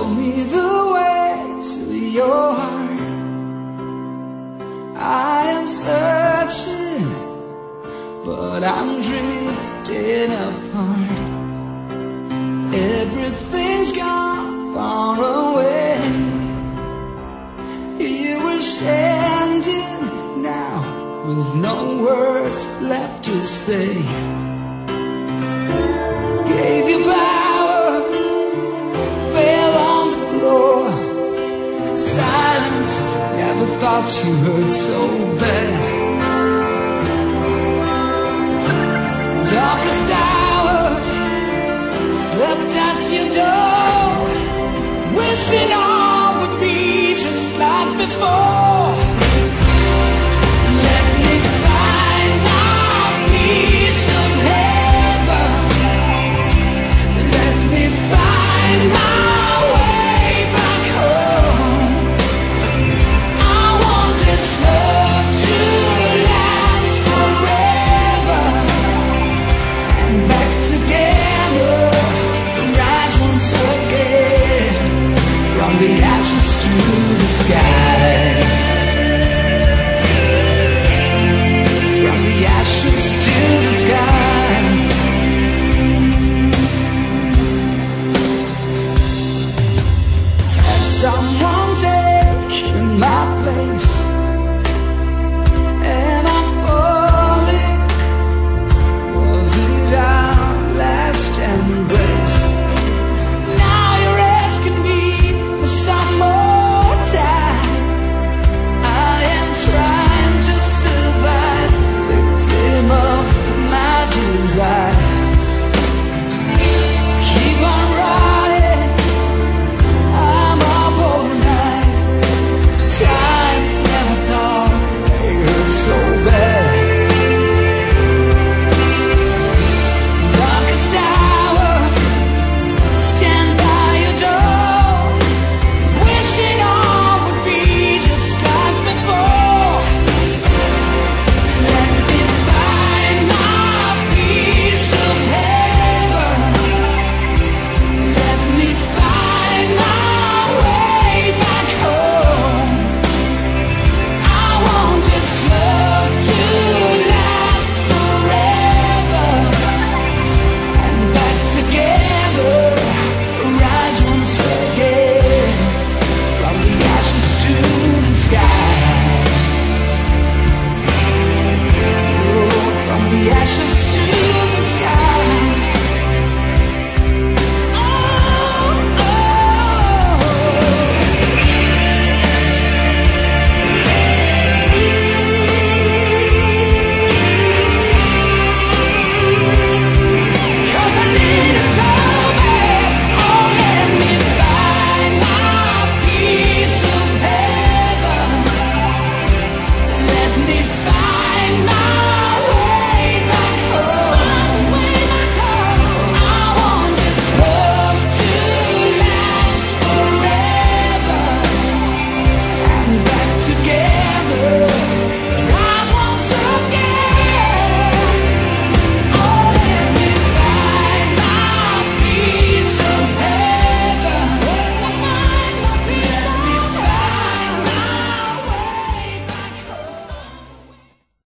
me the way to your heart. I am searching, but I'm drifting apart. Everything's gone far away. Here we're standing now with no words left to say. Gave you power, fell on the floor. Silence, never thought you hurt so bad.